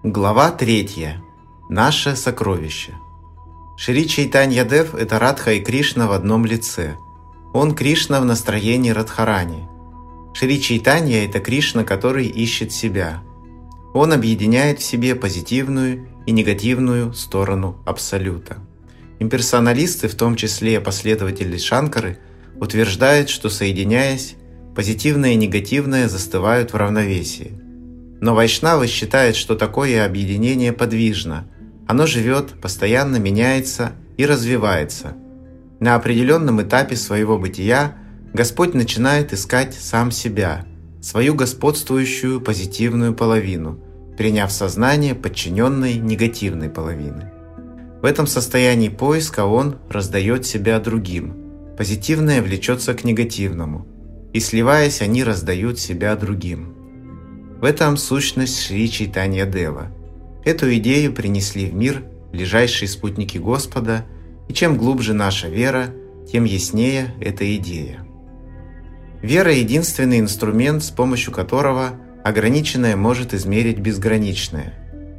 Глава 3. Наше сокровище. Шри Чайтанья Дев – это Радха и Кришна в одном лице. Он Кришна в настроении Радхарани. Шри Чайтанья – это Кришна, который ищет себя. Он объединяет в себе позитивную и негативную сторону Абсолюта. Имперсоналисты, в том числе последователи Шанкары, утверждают, что, соединяясь, позитивное и негативное застывают в равновесии. Но вайшнавы считают, что такое объединение подвижно. Оно живет, постоянно меняется и развивается. На определенном этапе своего бытия Господь начинает искать сам себя, свою господствующую позитивную половину, приняв сознание подчиненной негативной половины. В этом состоянии поиска Он раздает себя другим. Позитивное влечется к негативному, и, сливаясь, они раздают себя другим. В этом сущность Шри Чайтанья Дева. Эту идею принесли в мир ближайшие спутники Господа, и чем глубже наша вера, тем яснее эта идея. Вера – единственный инструмент, с помощью которого ограниченное может измерить безграничное.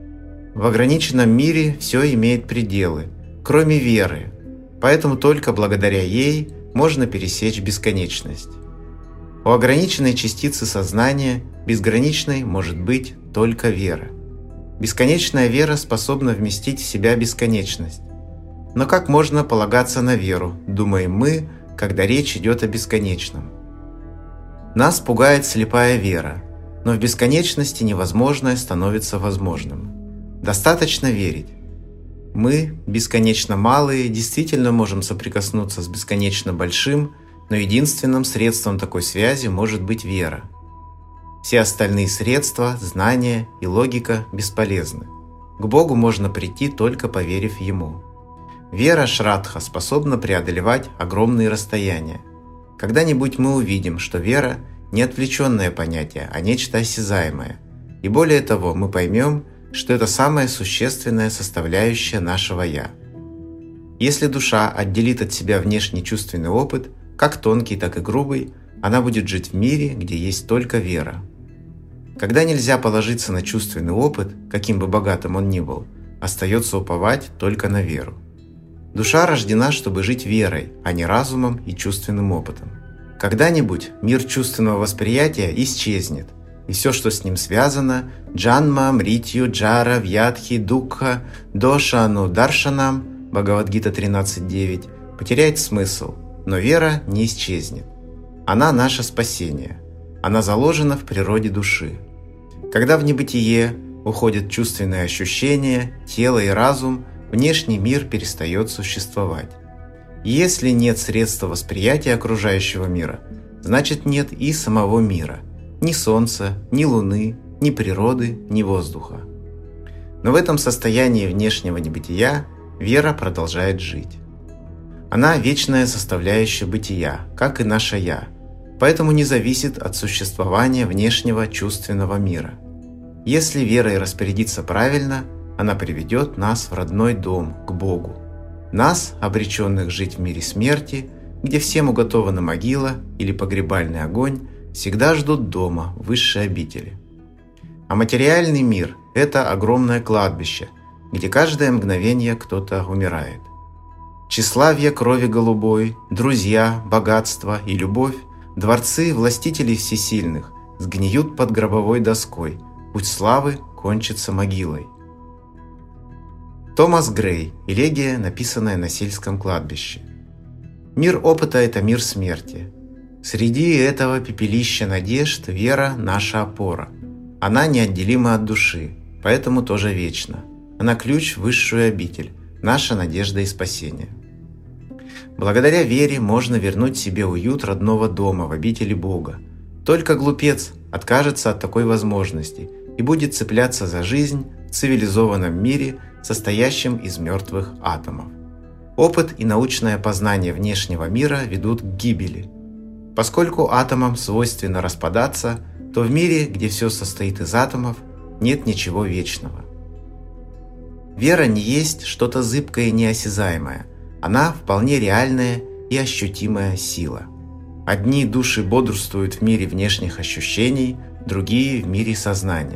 В ограниченном мире все имеет пределы, кроме веры, поэтому только благодаря ей можно пересечь бесконечность. У ограниченной частицы сознания безграничной может быть только вера. Бесконечная вера способна вместить в себя бесконечность. Но как можно полагаться на веру, думаем мы, когда речь идет о бесконечном? Нас пугает слепая вера, но в бесконечности невозможное становится возможным. Достаточно верить. Мы, бесконечно малые, действительно можем соприкоснуться с бесконечно большим, но единственным средством такой связи может быть вера. Все остальные средства, знания и логика бесполезны. К Богу можно прийти, только поверив Ему. Вера Шрадха способна преодолевать огромные расстояния. Когда-нибудь мы увидим, что вера – не отвлеченное понятие, а нечто осязаемое. И более того, мы поймем, что это самая существенная составляющая нашего «я». Если душа отделит от себя внешний чувственный опыт, как тонкий, так и грубый, она будет жить в мире, где есть только вера. Когда нельзя положиться на чувственный опыт, каким бы богатым он ни был, остается уповать только на веру. Душа рождена, чтобы жить верой, а не разумом и чувственным опытом. Когда-нибудь мир чувственного восприятия исчезнет, и все, что с ним связано – джанма, мритью, джара, вьядхи, дукха, дошану, даршанам, Бхагавад-гита 13.9 – потеряет смысл, но вера не исчезнет. Она наше спасение. Она заложена в природе души. Когда в небытие уходят чувственные ощущения, тело и разум, внешний мир перестает существовать. Если нет средства восприятия окружающего мира, значит нет и самого мира. Ни солнца, ни луны, ни природы, ни воздуха. Но в этом состоянии внешнего небытия вера продолжает жить. Она вечная составляющая бытия, как и наше «я», поэтому не зависит от существования внешнего чувственного мира. Если верой распорядиться правильно, она приведет нас в родной дом, к Богу. Нас, обреченных жить в мире смерти, где всем уготована могила или погребальный огонь, всегда ждут дома, высшей обители. А материальный мир – это огромное кладбище, где каждое мгновение кто-то умирает. Тщеславие крови голубой, друзья, богатство и любовь, дворцы властителей всесильных сгниют под гробовой доской, путь славы кончится могилой. Томас Грей. Элегия, написанная на сельском кладбище. Мир опыта – это мир смерти. Среди этого пепелища надежд вера – наша опора. Она неотделима от души, поэтому тоже вечна. Она ключ в высшую обитель, наша надежда и спасение. Благодаря вере можно вернуть себе уют родного дома в обители Бога. Только глупец откажется от такой возможности и будет цепляться за жизнь в цивилизованном мире, состоящем из мертвых атомов. Опыт и научное познание внешнего мира ведут к гибели. Поскольку атомам свойственно распадаться, то в мире, где все состоит из атомов, нет ничего вечного. Вера не есть что-то зыбкое и неосязаемое. Она вполне реальная и ощутимая сила. Одни души бодрствуют в мире внешних ощущений, другие – в мире сознания.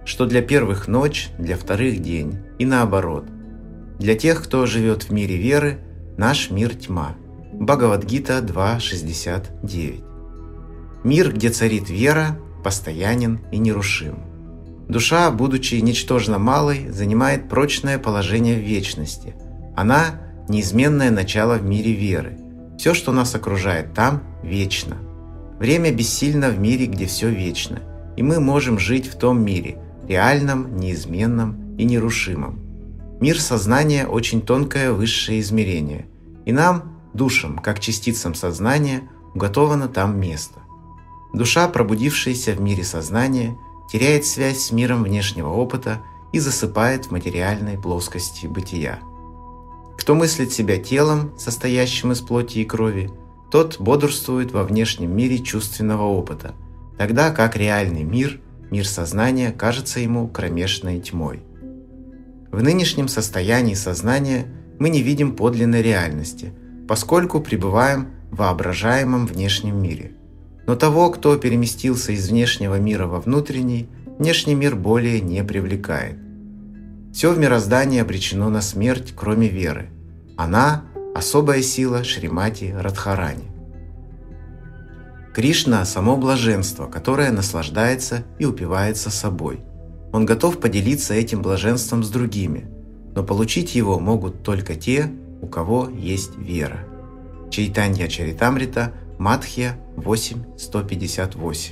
что для первых ночь, для вторых день, и наоборот. Для тех, кто живет в мире веры, наш мир тьма. Бхагавад-гита 2.69. Мир, где царит вера, постоянен и нерушим. Душа, будучи ничтожно малой, занимает прочное положение в вечности. Она – неизменное начало в мире веры. Все, что нас окружает там, вечно. Время бессильно в мире, где все вечно, и мы можем жить в том мире, реальном, неизменном и нерушимом. Мир сознания – очень тонкое высшее измерение, и нам, душам, как частицам сознания, уготовано там место. Душа, пробудившаяся в мире сознания, теряет связь с миром внешнего опыта и засыпает в материальной плоскости бытия. Кто мыслит себя телом, состоящим из плоти и крови, тот бодрствует во внешнем мире чувственного опыта, тогда как реальный мир, мир сознания, кажется ему кромешной тьмой. В нынешнем состоянии сознания мы не видим подлинной реальности, поскольку пребываем в воображаемом внешнем мире. Но того, кто переместился из внешнего мира во внутренний, внешний мир более не привлекает. Все в мироздании обречено на смерть, кроме веры. Она – особая сила Шримати Радхарани. Кришна – само блаженство, которое наслаждается и упивается собой. Он готов поделиться этим блаженством с другими, но получить его могут только те, у кого есть вера. Чайтанья Чаритамрита, Мадхья 8.158.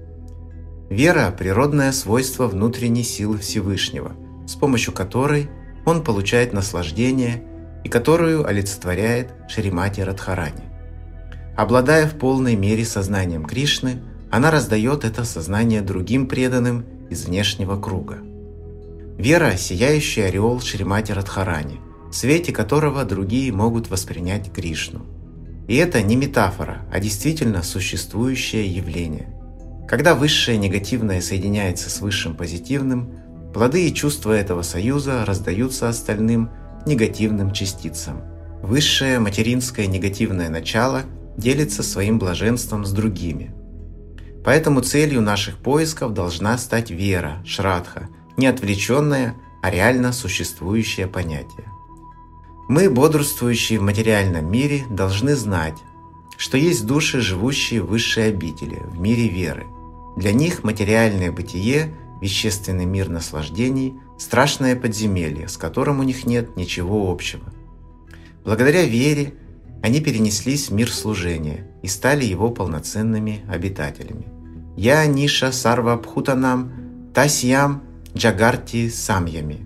Вера – природное свойство внутренней силы Всевышнего, с помощью которой он получает наслаждение и которую олицетворяет Шримати Радхарани. Обладая в полной мере сознанием Кришны, она раздает это сознание другим преданным из внешнего круга. Вера – сияющий ореол Шримати Радхарани, в свете которого другие могут воспринять Кришну. И это не метафора, а действительно существующее явление. Когда высшее негативное соединяется с высшим позитивным, плоды и чувства этого союза раздаются остальным негативным частицам. Высшее материнское негативное начало делится своим блаженством с другими. Поэтому целью наших поисков должна стать вера, шрадха, не отвлеченное, а реально существующее понятие. Мы, бодрствующие в материальном мире, должны знать, что есть души, живущие в высшей обители, в мире веры. Для них материальное бытие, вещественный мир наслаждений – страшное подземелье, с которым у них нет ничего общего. Благодаря вере они перенеслись в мир служения и стали его полноценными обитателями. Я Ниша Сарва Бхутанам Тасьям Джагарти Самьями.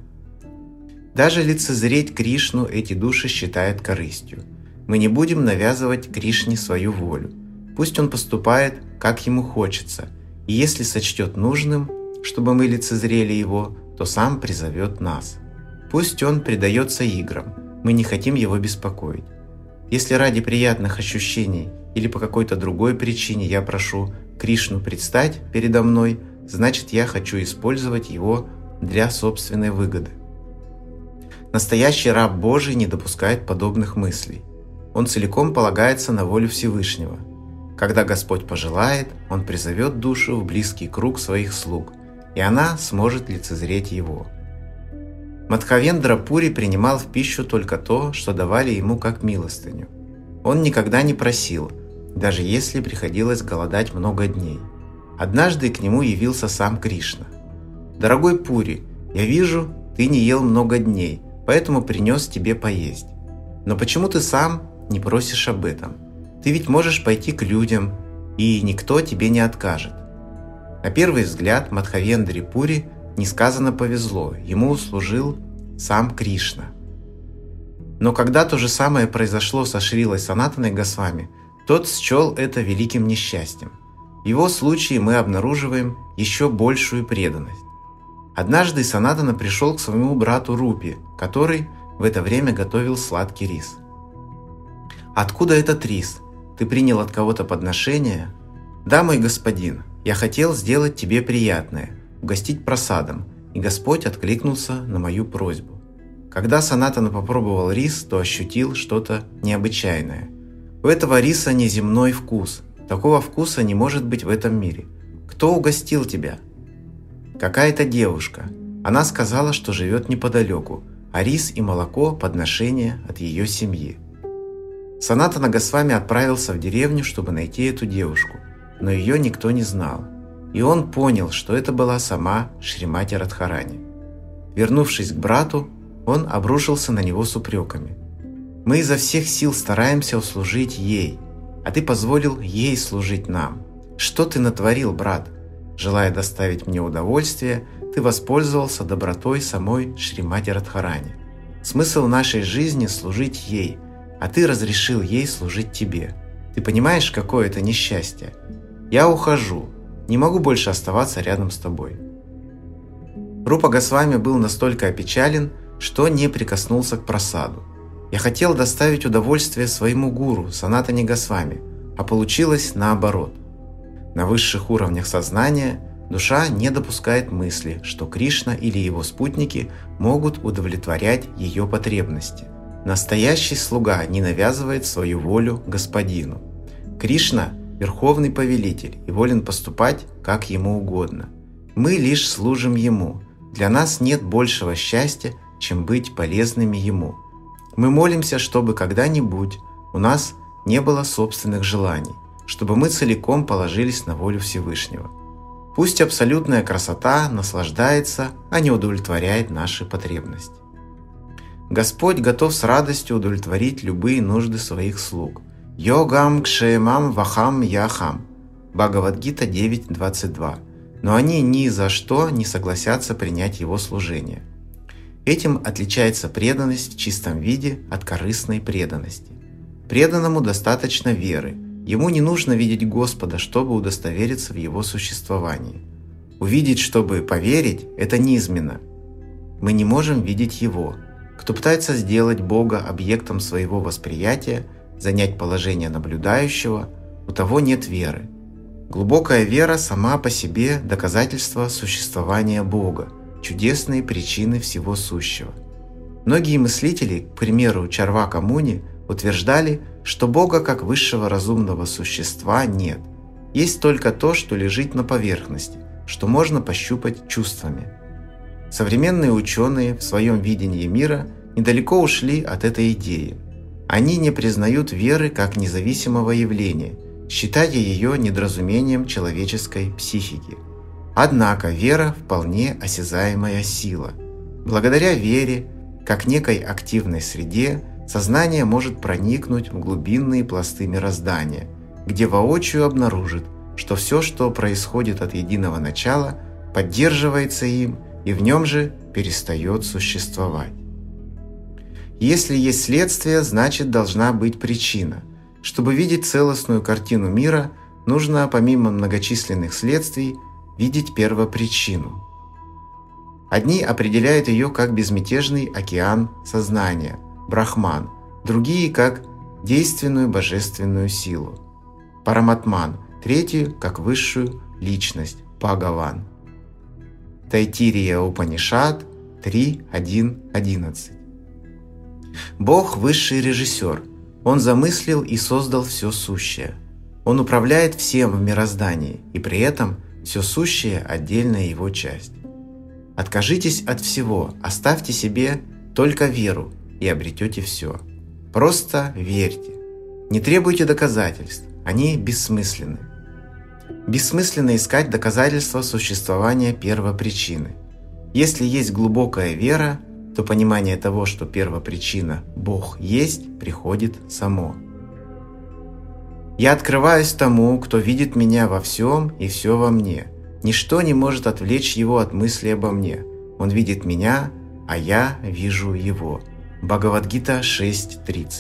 Даже лицезреть Кришну эти души считают корыстью. Мы не будем навязывать Кришне свою волю. Пусть он поступает, как ему хочется, и если сочтет нужным, чтобы мы лицезрели его, то сам призовет нас. Пусть он предается играм, мы не хотим его беспокоить. Если ради приятных ощущений или по какой-то другой причине я прошу Кришну предстать передо мной, значит я хочу использовать его для собственной выгоды. Настоящий раб Божий не допускает подобных мыслей. Он целиком полагается на волю Всевышнего. Когда Господь пожелает, Он призовет душу в близкий круг своих слуг, и она сможет лицезреть Его. Мадхавендра Пури принимал в пищу только то, что давали ему как милостыню. Он никогда не просил, даже если приходилось голодать много дней. Однажды к нему явился сам Кришна. «Дорогой Пури, я вижу, ты не ел много дней, поэтому принес тебе поесть. Но почему ты сам не просишь об этом? Ты ведь можешь пойти к людям, и никто тебе не откажет». На первый взгляд Мадхавендре Пури несказанно повезло, ему услужил сам Кришна. Но когда то же самое произошло со Шрилой Санатаной Госвами, тот счел это великим несчастьем. В его случае мы обнаруживаем еще большую преданность. Однажды Санатана пришел к своему брату Рупи, который в это время готовил сладкий рис. «Откуда этот рис? Ты принял от кого-то подношение?» «Да, мой господин, я хотел сделать тебе приятное, угостить просадом, и Господь откликнулся на мою просьбу». Когда Санатана попробовал рис, то ощутил что-то необычайное. У этого риса неземной вкус. Такого вкуса не может быть в этом мире. Кто угостил тебя? Какая-то девушка. Она сказала, что живет неподалеку, а рис и молоко – подношение от ее семьи. Санатана Госвами отправился в деревню, чтобы найти эту девушку, но ее никто не знал. И он понял, что это была сама Шримати Радхарани. Вернувшись к брату, он обрушился на него с упреками. «Мы изо всех сил стараемся услужить ей, а ты позволил ей служить нам. Что ты натворил, брат? Желая доставить мне удовольствие, ты воспользовался добротой самой Шримати Радхарани. Смысл нашей жизни – служить ей, а ты разрешил ей служить тебе. Ты понимаешь, какое это несчастье? Я ухожу, не могу больше оставаться рядом с тобой». Рупа Госвами был настолько опечален, что не прикоснулся к прасаду. «Я хотел доставить удовольствие своему гуру, Санатане Госвами, а получилось наоборот». На высших уровнях сознания душа не допускает мысли, что Кришна или его спутники могут удовлетворять ее потребности. Настоящий слуга не навязывает свою волю господину. Кришна – верховный повелитель и волен поступать, как ему угодно. Мы лишь служим ему. Для нас нет большего счастья, чем быть полезными ему. Мы молимся, чтобы когда-нибудь у нас не было собственных желаний, чтобы мы целиком положились на волю Всевышнего. Пусть абсолютная красота наслаждается, а не удовлетворяет наши потребности. Господь готов с радостью удовлетворить любые нужды своих слуг. Йогам кшемам вахам яхам. Бхагавад-гита 9.22. Но они ни за что не согласятся принять его служение. Этим отличается преданность в чистом виде от корыстной преданности. Преданному достаточно веры. Ему не нужно видеть Господа, чтобы удостовериться в его существовании. Увидеть, чтобы поверить, это низменно. Мы не можем видеть его. Кто пытается сделать Бога объектом своего восприятия, занять положение наблюдающего, у того нет веры. Глубокая вера сама по себе – доказательство существования Бога, чудесные причины всего сущего. Многие мыслители, к примеру Чарвака Муни, утверждали, что Бога как высшего разумного существа нет. Есть только то, что лежит на поверхности, что можно пощупать чувствами. Современные ученые в своем видении мира недалеко ушли от этой идеи. Они не признают веры как независимого явления, считая ее недоразумением человеческой психики. Однако вера – вполне осязаемая сила. Благодаря вере, как некой активной среде, сознание может проникнуть в глубинные пласты мироздания, где воочию обнаружит, что все, что происходит от единого начала, поддерживается им и в нем же перестает существовать. Если есть следствие, значит должна быть причина. Чтобы видеть целостную картину мира, нужно, помимо многочисленных следствий, видеть первопричину. Одни определяют ее как безмятежный океан сознания, Брахман, другие как действенную божественную силу, Параматман, третью как высшую личность, Бхагаван. Тайтирия Упанишад 3.1.11. Бог – высший режиссер. Он замыслил и создал все сущее. Он управляет всем в мироздании, и при этом все сущее – отдельная его часть. Откажитесь от всего, оставьте себе только веру, и обретете все. Просто верьте. Не требуйте доказательств, они бессмысленны. Бессмысленно искать доказательства существования первопричины. Если есть глубокая вера, то понимание того, что первопричина – Бог есть, приходит само. «Я открываюсь тому, кто видит меня во всем и все во мне. Ничто не может отвлечь его от мысли обо мне. Он видит меня, а я вижу его». Бхагавад-гита 6.30.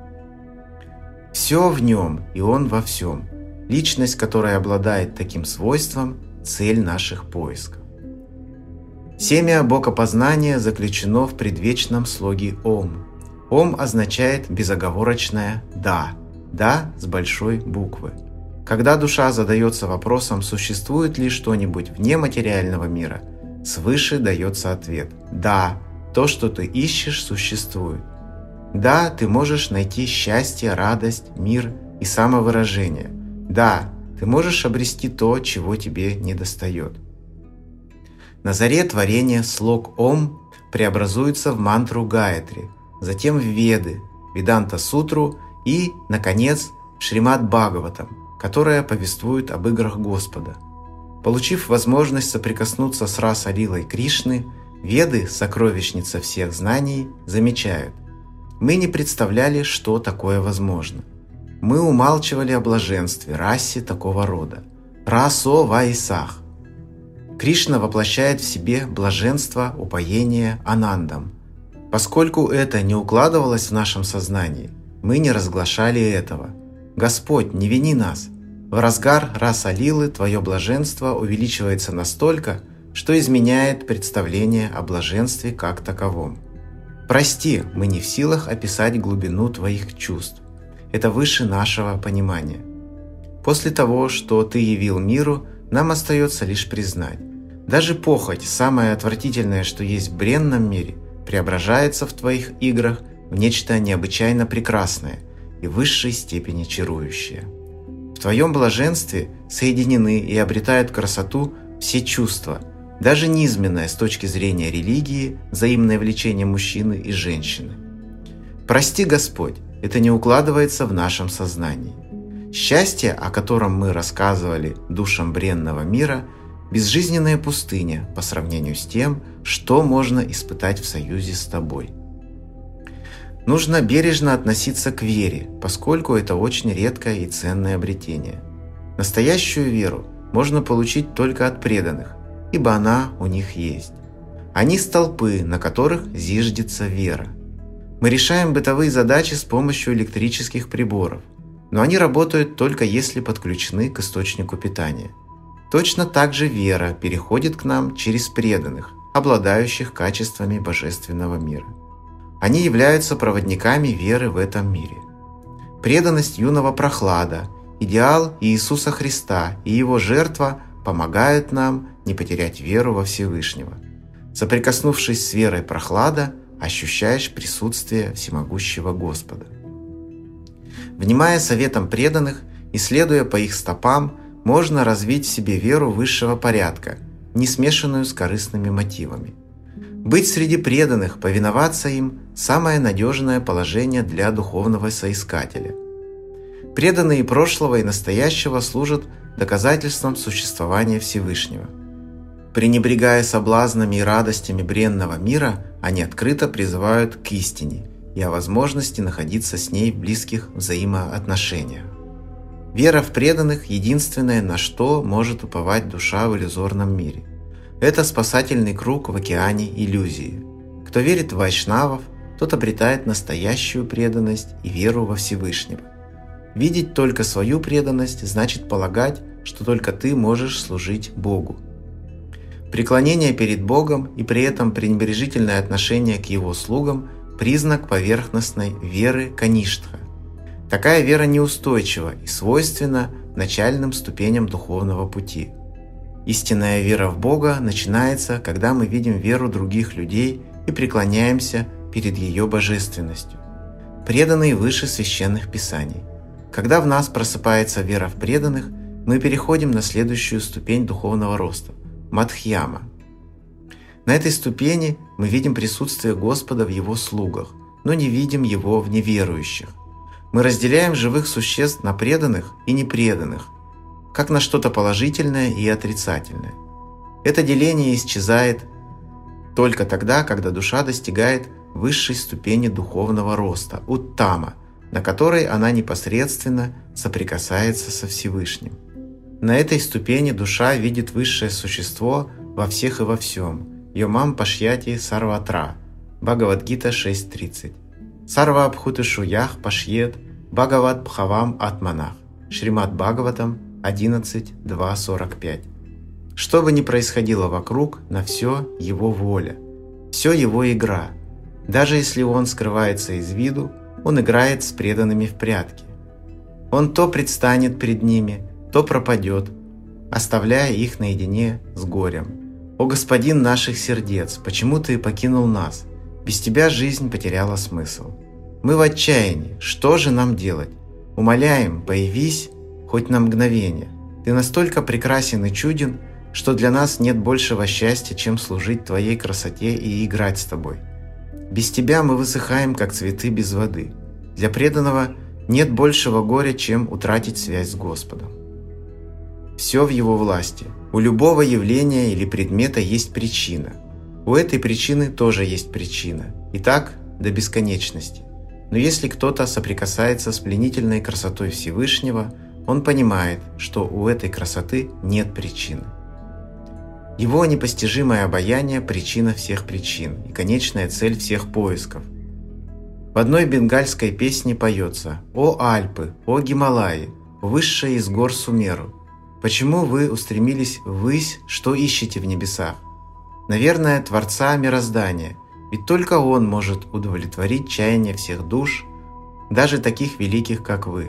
Все в нем, и он во всем. Личность, которая обладает таким свойством – цель наших поисков. Семя богопознания заключено в предвечном слоге «Ом». «Ом» означает безоговорочное «да». «Да» с большой буквы. Когда душа задается вопросом, существует ли что-нибудь вне материального мира, свыше дается ответ «да». То, что ты ищешь, существует. Да, ты можешь найти счастье, радость, мир и самовыражение. Да, ты можешь обрести то, чего тебе недостает. На заре творения слог Ом преобразуется в мантру Гаятри, затем в Веды, Веданта-сутру и, наконец, в Шримад Бхагаватам, которая повествует об играх Господа. Получив возможность соприкоснуться с Раса-лилой Кришны, Веды, сокровищница всех знаний, замечают: мы не представляли, что такое возможно. Мы умалчивали о блаженстве, расе такого рода. Расо Ваисах. Кришна воплощает в себе блаженство, упоение анандам. Поскольку это не укладывалось в нашем сознании, мы не разглашали этого. Господь, не вини нас. В разгар раса-лилы твое блаженство увеличивается настолько, что изменяет представление о блаженстве как таковом. Прости, мы не в силах описать глубину твоих чувств. Это выше нашего понимания. После того, что ты явил миру, нам остается лишь признать: даже похоть, самое отвратительное, что есть в бренном мире, преображается в твоих играх в нечто необычайно прекрасное и в высшей степени чарующее. В твоем блаженстве соединены и обретают красоту все чувства, даже низменное с точки зрения религии взаимное влечение мужчины и женщины. Прости, Господь, это не укладывается в нашем сознании. Счастье, о котором мы рассказывали душам бренного мира, безжизненная пустыня по сравнению с тем, что можно испытать в союзе с тобой. Нужно бережно относиться к вере, поскольку это очень редкое и ценное обретение. Настоящую веру можно получить только от преданных, ибо она у них есть. Они столпы, на которых зиждется вера. Мы решаем бытовые задачи с помощью электрических приборов, но они работают только если подключены к источнику питания. Точно так же вера переходит к нам через преданных, обладающих качествами божественного мира. Они являются проводниками веры в этом мире. Преданность юного Прохлада, идеал Иисуса Христа и его жертва помогают нам не потерять веру во Всевышнего. Соприкоснувшись с верой Прохлада, ощущаешь присутствие всемогущего Господа. Внимая советам преданных и следуя по их стопам, можно развить в себе веру высшего порядка, не смешанную с корыстными мотивами. Быть среди преданных, повиноваться им – самое надежное положение для духовного соискателя. Преданные прошлого и настоящего служат доказательством существования Всевышнего. Пренебрегая соблазнами и радостями бренного мира, они открыто призывают к истине и о возможности находиться с ней в близких взаимоотношениях. Вера в преданных – единственное, на что может уповать душа в иллюзорном мире. Это спасательный круг в океане иллюзии. Кто верит в вайшнавов, тот обретает настоящую преданность и веру во Всевышнего. Видеть только свою преданность значит полагать, что только ты можешь служить Богу. Преклонение перед Богом и при этом пренебрежительное отношение к Его слугам – признак поверхностной веры каништха. Такая вера неустойчива и свойственна начальным ступеням духовного пути. Истинная вера в Бога начинается, когда мы видим веру других людей и преклоняемся перед ее божественностью, преданные выше священных писаний. Когда в нас просыпается вера в преданных, мы переходим на следующую ступень духовного роста – Мадхьяма. На этой ступени мы видим присутствие Господа в Его слугах, но не видим Его в неверующих. Мы разделяем живых существ на преданных и непреданных, как на что-то положительное и отрицательное. Это деление исчезает только тогда, когда душа достигает высшей ступени духовного роста – уттама, на которой она непосредственно соприкасается со Всевышним. На этой ступени душа видит высшее существо во всех и во всем. Йомам пашьяти сарватра. Бхагавад-гита 6.30. Сарва абхутышу ях пашьет Бхагават бхавам атманах. Шримад Бхагаватам 11.2.45. Что бы ни происходило вокруг, на все его воля, все его игра. Даже если он скрывается из виду, он играет с преданными в прятки. Он то предстанет перед ними, то пропадет, оставляя их наедине с горем. «О Господин наших сердец, почему Ты покинул нас? Без Тебя жизнь потеряла смысл. Мы в отчаянии, что же нам делать? Умоляем, появись хоть на мгновение. Ты настолько прекрасен и чуден, что для нас нет большего счастья, чем служить Твоей красоте и играть с Тобой. Без Тебя мы высыхаем, как цветы без воды. Для преданного нет большего горя, чем утратить связь с Господом. Все в Его власти. У любого явления или предмета есть причина. У этой причины тоже есть причина. И так до бесконечности. Но если кто-то соприкасается с пленительной красотой Всевышнего, он понимает, что у этой красоты нет причины. Его непостижимое обаяние – причина всех причин и конечная цель всех поисков. В одной бенгальской песне поется: «О Альпы, о Гималаи, высшая из гор Сумеру! Почему вы устремились ввысь, что ищете в небесах? Наверное, Творца мироздания, ведь только Он может удовлетворить чаяния всех душ, даже таких великих, как вы».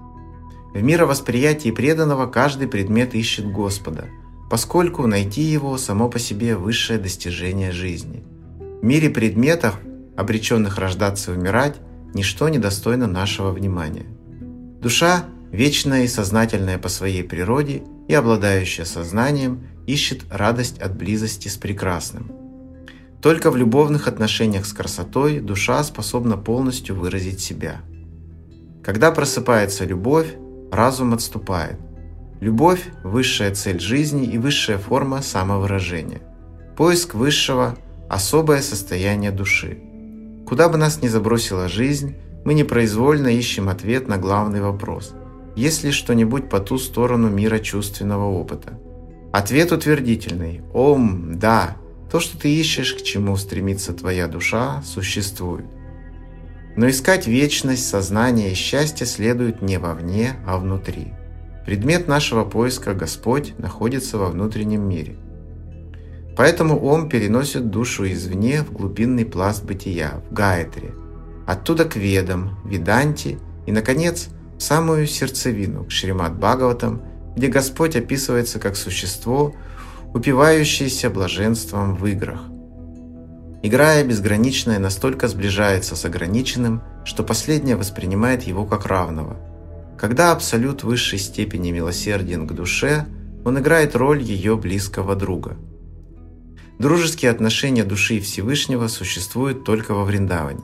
В мировосприятии преданного каждый предмет ищет Господа, поскольку найти его само по себе высшее достижение жизни. В мире предметов, обреченных рождаться и умирать, ничто не достойно нашего внимания. Душа, вечная и сознательная по своей природе и обладающая сознанием, ищет радость от близости с прекрасным. Только в любовных отношениях с красотой душа способна полностью выразить себя. Когда просыпается любовь, разум отступает. Любовь – высшая цель жизни и высшая форма самовыражения. Поиск высшего – особое состояние души. Куда бы нас ни забросила жизнь, мы непроизвольно ищем ответ на главный вопрос: есть ли что-нибудь по ту сторону мира чувственного опыта? Ответ утвердительный: «Ом, да, то, что ты ищешь, к чему стремится твоя душа, существует». Но искать вечность, сознание и счастье следует не вовне, а внутри. Предмет нашего поиска, Господь, находится во внутреннем мире. Поэтому Ом переносит душу извне в глубинный пласт бытия, в Гаятри, оттуда к Ведам, Веданте и, наконец, в самую сердцевину, к Шримад Бхагаватам, где Господь описывается как существо, упивающееся блаженством в играх. Играя, безграничное настолько сближается с ограниченным, что последнее воспринимает его как равного. Когда Абсолют высшей степени милосерден к душе, он играет роль ее близкого друга. Дружеские отношения души и Всевышнего существуют только во Вриндаване.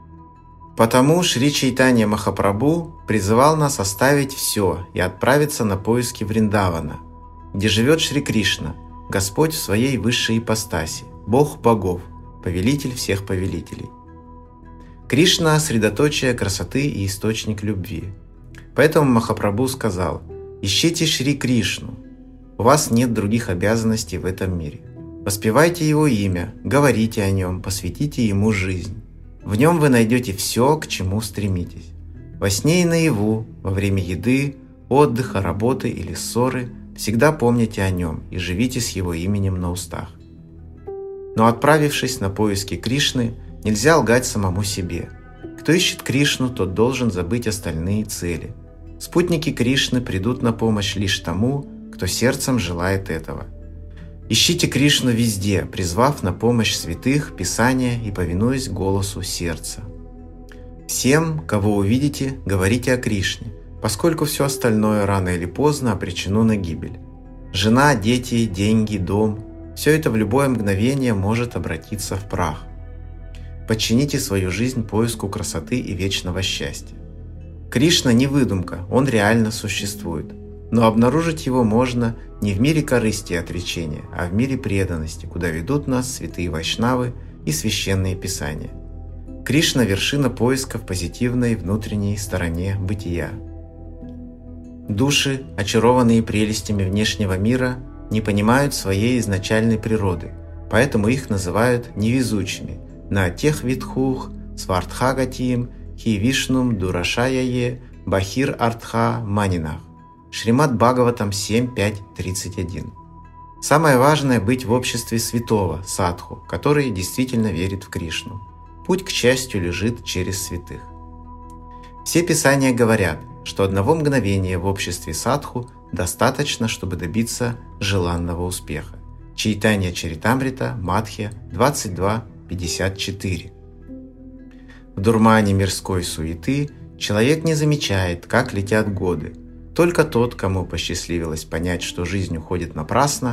Потому Шри Чайтанья Махапрабху призывал нас оставить все и отправиться на поиски Вриндавана, где живет Шри Кришна, Господь в своей высшей ипостаси, Бог богов, повелитель всех повелителей. Кришна – средоточие красоты и источник любви. Поэтому Махапрабху сказал: «Ищите Шри Кришну, у вас нет других обязанностей в этом мире. Воспевайте Его имя, говорите о Нем, посвятите Ему жизнь. В Нем вы найдете все, к чему стремитесь. Во сне и наяву, во время еды, отдыха, работы или ссоры всегда помните о Нем и живите с Его именем на устах». Но отправившись на поиски Кришны, нельзя лгать самому себе. Кто ищет Кришну, тот должен забыть остальные цели. Спутники Кришны придут на помощь лишь тому, кто сердцем желает этого. Ищите Кришну везде, призвав на помощь святых, Писания и повинуясь голосу сердца. Всем, кого увидите, говорите о Кришне, поскольку все остальное рано или поздно обречено на гибель. Жена, дети, деньги, дом – все это в любое мгновение может обратиться в прах. Подчините свою жизнь поиску красоты и вечного счастья. Кришна не выдумка, он реально существует. Но обнаружить его можно не в мире корысти и отречения, а в мире преданности, куда ведут нас святые вайшнавы и священные писания. Кришна – вершина поиска в позитивной внутренней стороне бытия. Души, очарованные прелестями внешнего мира, не понимают своей изначальной природы, поэтому их называют невезучими на тех видхух, свартхагатиим, хи вишнум дурашаяе, бахир артха манинах. Шримад Бхагаватам 7.5.31. Самое важное – быть в обществе святого, садху, который действительно верит в Кришну. Путь к счастью лежит через святых. Все писания говорят, что одного мгновения в обществе садху достаточно, чтобы добиться желанного успеха. Чайтанья Чаритамрита, Мадхья 22.54. В дурмане мирской суеты человек не замечает, как летят годы. Только тот, кому посчастливилось понять, что жизнь уходит напрасно,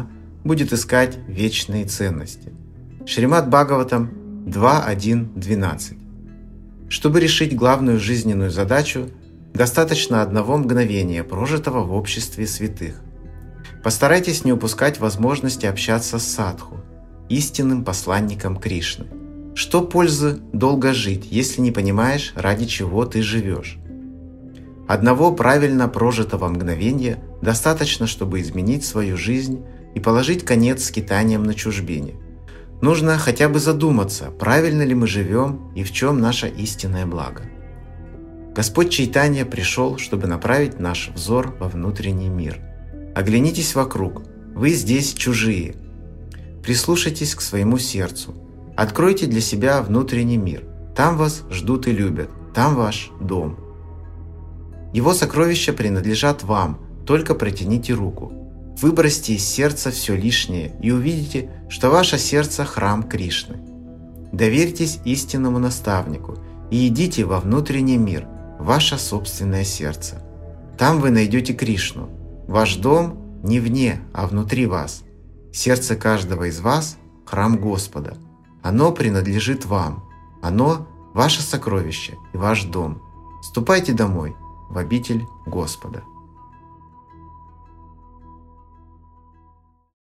будет искать вечные ценности. Шримад Бхагаватам 2.1.12. Чтобы решить главную жизненную задачу, достаточно одного мгновения, прожитого в обществе святых. Постарайтесь не упускать возможности общаться с садху, истинным посланником Кришны. Что пользы долго жить, если не понимаешь, ради чего ты живешь? Одного правильно прожитого мгновения достаточно, чтобы изменить свою жизнь и положить конец скитаниям на чужбине. Нужно хотя бы задуматься, правильно ли мы живем и в чем наше истинное благо. Господь Чайтанья пришел, чтобы направить наш взор во внутренний мир. Оглянитесь вокруг, вы здесь чужие. Прислушайтесь к своему сердцу. Откройте для себя внутренний мир. Там вас ждут и любят, там ваш дом. Его сокровища принадлежат вам, только протяните руку. Выбросьте из сердца все лишнее и увидите, что ваше сердце – храм Кришны. Доверьтесь истинному наставнику и идите во внутренний мир, ваше собственное сердце. Там вы найдете Кришну. Ваш дом не вне, а внутри вас. Сердце каждого из вас – храм Господа. Оно принадлежит вам. Оно – ваше сокровище и ваш дом. Ступайте домой, в обитель Господа.